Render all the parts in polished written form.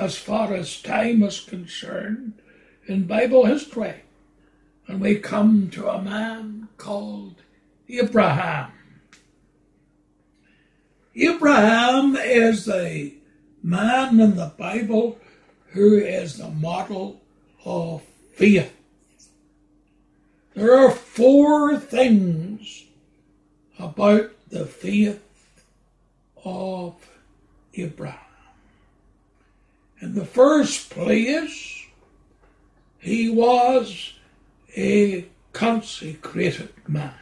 as far as time is concerned in Bible history. And we come to a man called Abraham. Abraham is the man in the Bible who is the model of faith. There are 4 things about the faith of Abraham. In the first place, he was a consecrated man.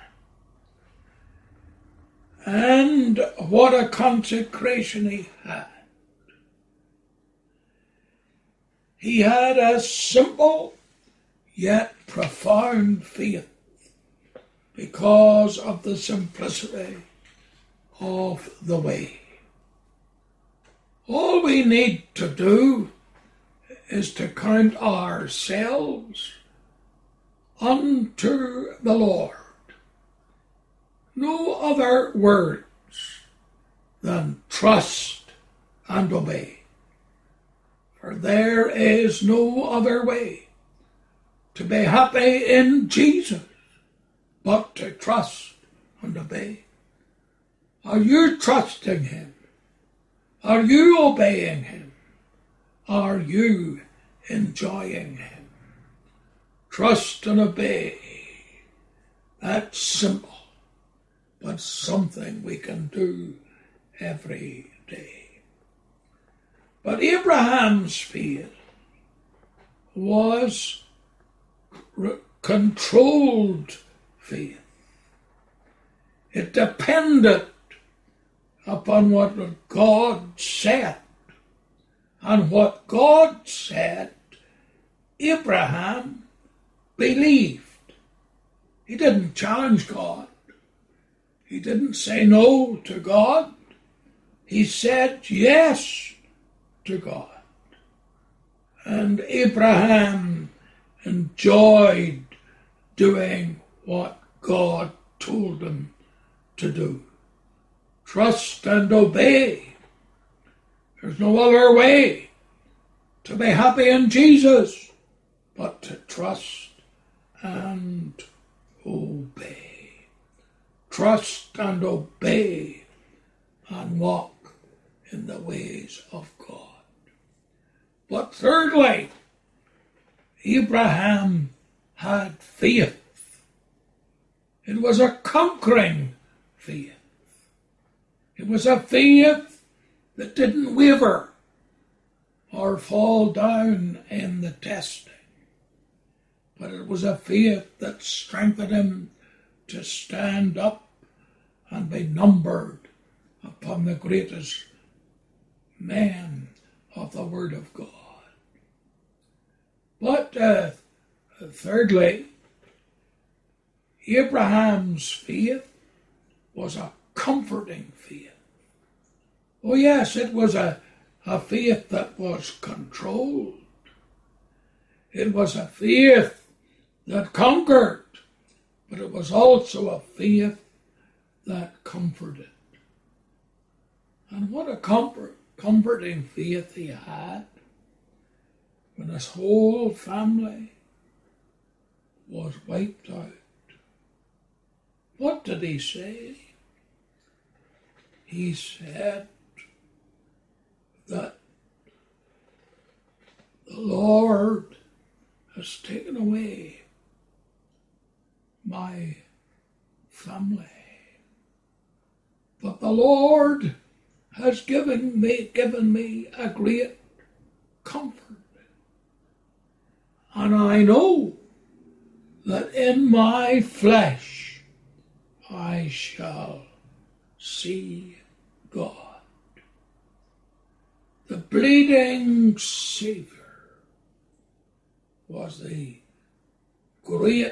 And what a consecration he had. He had a simple yet profound faith because of the simplicity of the way. All we need to do is to count ourselves unto the Lord. No other words than trust and obey. For there is no other way to be happy in Jesus but to trust and obey. Are you trusting him? Are you obeying him? Are you enjoying him? Trust and obey. That's simple, but something we can do every day. But Abraham's faith was controlled faith. It depended upon what God said. And what God said, Abraham believed. He didn't challenge God. He didn't say no to God. He said yes to God. And Abraham enjoyed doing what God told him to do. Trust and obey. There's no other way to be happy in Jesus but to trust and obey. Trust and obey and walk in the ways of God. But thirdly, Abraham had faith. It was a conquering faith. It was a faith that didn't waver or fall down in the testing. But it was a faith that strengthened him to stand up and be numbered upon the greatest men of the Word of God. But thirdly, Abraham's faith was a comforting faith. Oh yes, it was a faith that was controlled. It was a faith that conquered, but it was also a faith that comforted. And what a comforting faith he had when his whole family was wiped out. What did he say? He said that the Lord has taken away my family, but the Lord has given me a great comfort. And I know that in my flesh I shall see God. The bleeding Savior was the great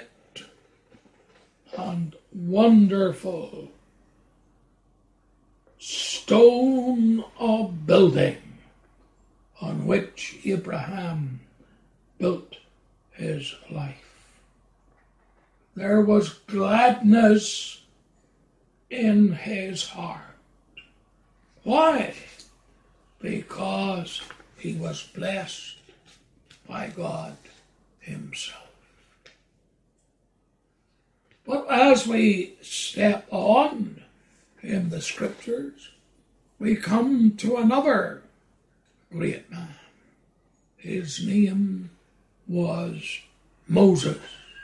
and wonderful stone of building on which Abraham built his life. There was gladness in his heart. Why? Because he was blessed by God himself. But as we step on in the scriptures, we come to another great man. His name was Moses.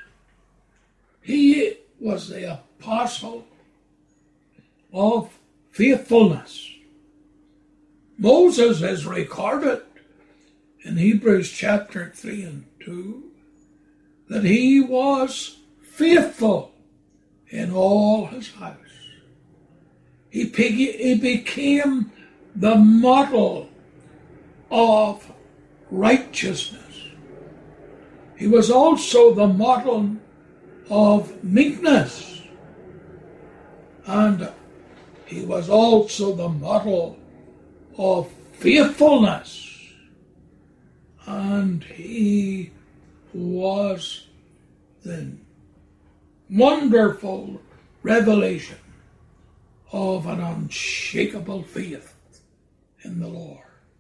He was the apostle of faithfulness. Moses is recorded in Hebrews chapter 3 and 2 that he was faithful in all his house. He became the model of righteousness. He was also the model of meekness. And he was also the model of faithfulness. And he was the wonderful revelation of an unshakable faith in the Lord.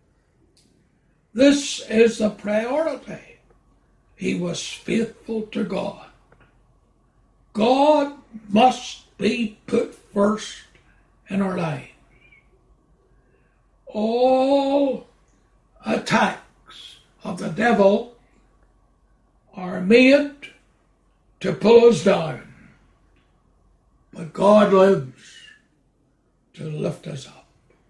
This is the priority. He was faithful to God. God must be put first in our lives. All attacks of the devil are made to pull us down. But God lives to lift us up.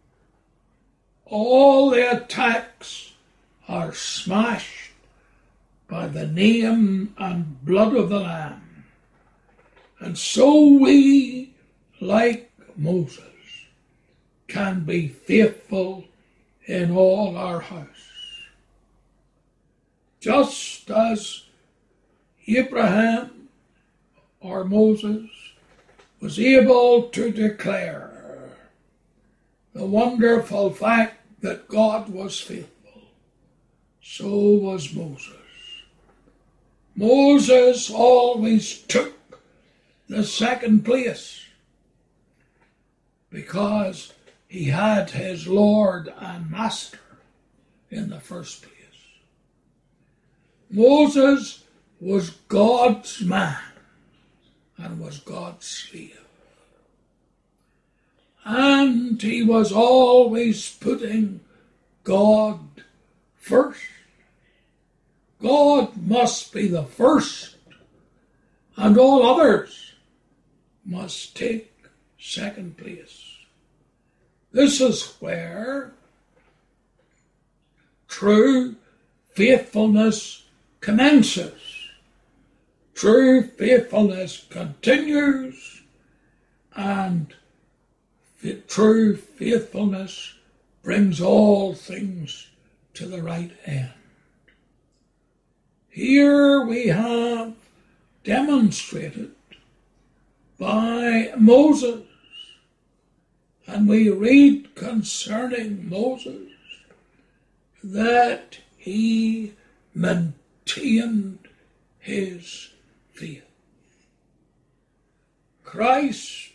All the attacks are smashed by the name and blood of the Lamb. And so we, like Moses, can be faithful in all our house. Just as Abraham or Moses was able to declare the wonderful fact that God was faithful, so was Moses. Moses always took the second place because he had his Lord and Master in the first place. Moses was God's man and was God's slave. And he was always putting God first. God must be the first, and all others must take second place. This is where true faithfulness commences. True faithfulness continues, and true faithfulness brings all things to the right end. Here we have demonstrated by Moses, and we read concerning Moses that he maintained his faith. Christ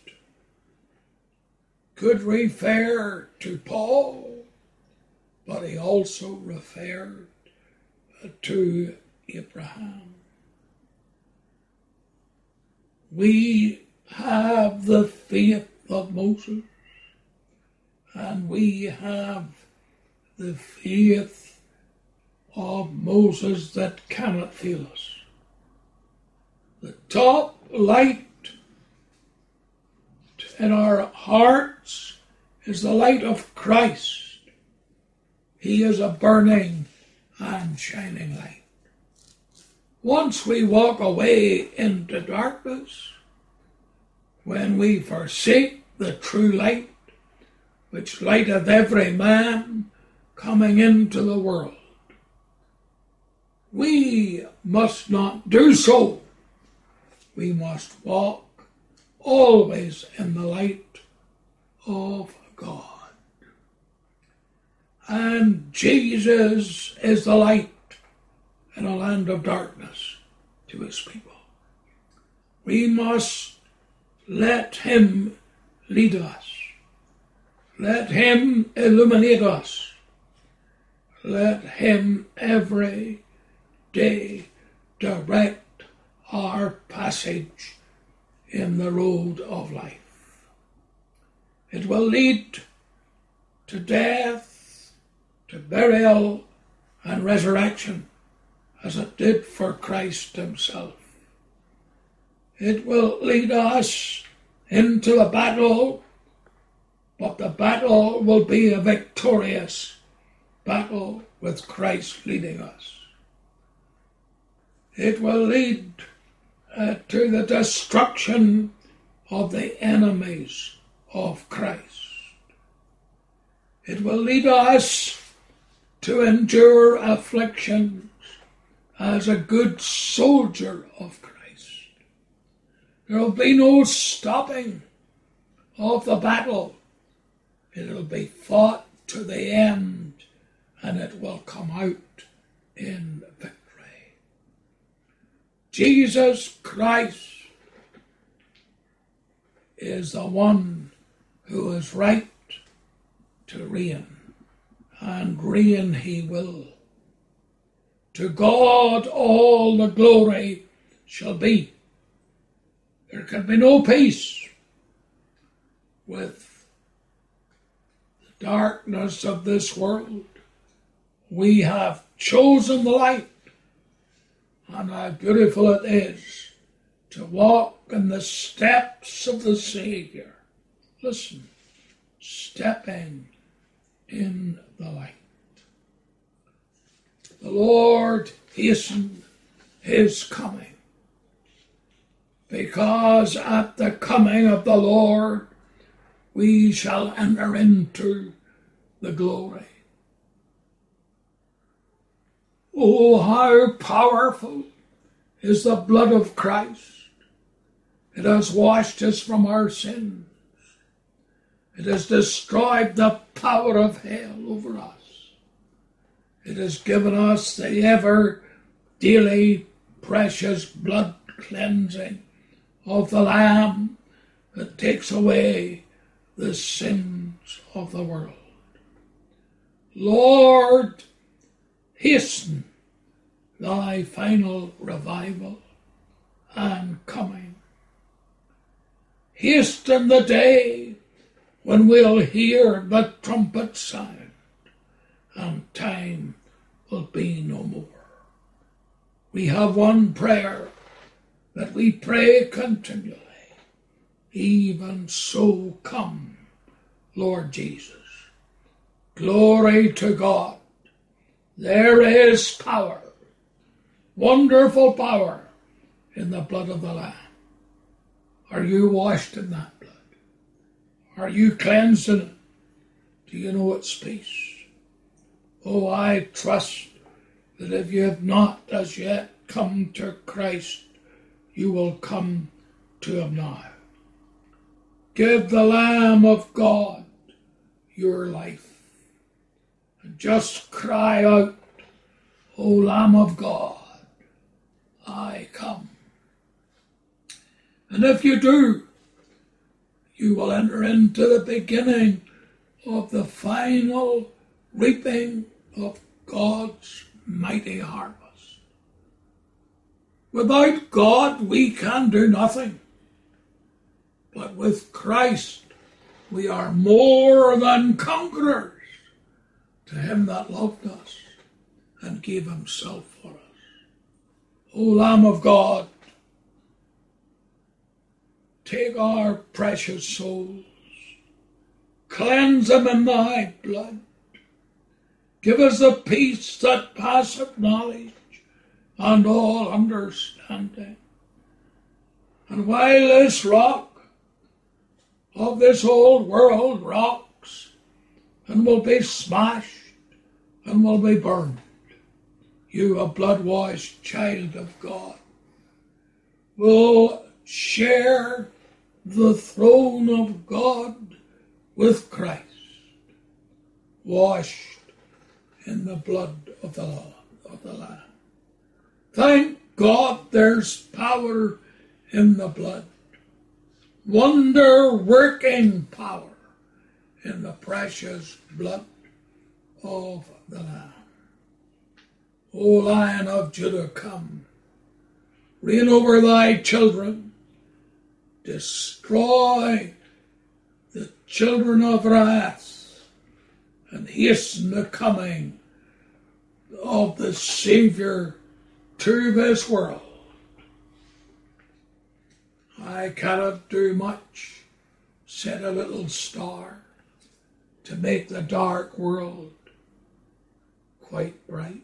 could refer to Paul, but he also referred to Abraham. We have the faith of Moses, and we have the faith of Moses that cannot fail us. The top light in our hearts is the light of Christ. He is a burning and shining light. Once we walk away into darkness, when we forsake the true light, which lighteth every man coming into the world, we must not do so. We must walk always in the light of God. And Jesus is the light in a land of darkness to his people. We must let him lead us. Let him illuminate us. Let him every day direct our passage in the road of life. It will lead to death, to burial, and resurrection, as it did for Christ himself. It will lead us into a battle, but the battle will be a victorious battle with Christ leading us. It will lead to the destruction of the enemies of Christ. It will lead us to endure afflictions as a good soldier of Christ. There will be no stopping of the battle. It will be fought to the end, and it will come out in victory. Jesus Christ is the one who is right to reign, and reign he will. To God all the glory shall be. There can be no peace with the darkness of this world. We have chosen the light, and how beautiful it is to walk in the steps of the Savior. Listen, stepping in the light. The Lord hastened his coming, because at the coming of the Lord we shall enter into the glory. Oh, how powerful is the blood of Christ. It has washed us from our sins. It has destroyed the power of hell over us. It has given us the ever daily precious blood cleansing of the Lamb that takes away the sins of the world. Lord, hasten thy final revival and coming. Hasten the day when we'll hear the trumpet sound, and time will be no more. We have one prayer that we pray continually. Even so come, Lord Jesus. Glory to God. There is power, wonderful power, in the blood of the Lamb. Are you washed in that blood? Are you cleansed in it? Do you know its peace? Oh, I trust that if you have not as yet come to Christ, you will come to him now. Give the Lamb of God your life, and just cry out, O Lamb of God, I come. And if you do, you will enter into the beginning of the final reaping of God's mighty harvest. Without God, we can do nothing. But with Christ, we are more than conquerors to him that loved us and gave himself for us. O Lamb of God, take our precious souls, cleanse them in thy blood, give us the peace that passeth knowledge and all understanding. And while this rock of this old world rocks and will be smashed and will be burned, you, a blood-washed child of God, will share the throne of God with Christ, washed in the blood of the Lamb. Thank God there's power in the blood. Wonder-working power in the precious blood of the Lamb. O Lion of Judah, come. Reign over thy children. Destroy the children of wrath, and hasten the coming of the Saviour to this world. I cannot do much, said a little star, to make the dark world quite bright.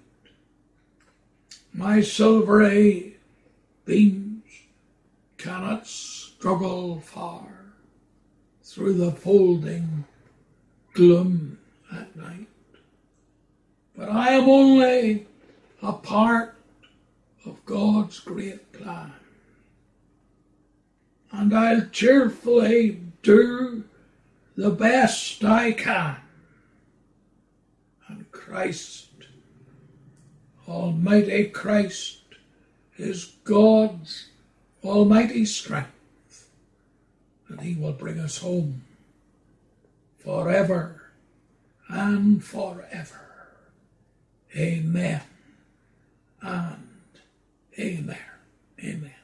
My silvery beams cannot struggle far through the folding gloom at night. But I am only a part of God's great plan, and I'll cheerfully do the best I can. And Christ, Almighty Christ, is God's almighty strength, and he will bring us home forever and forever. Amen and amen. Amen.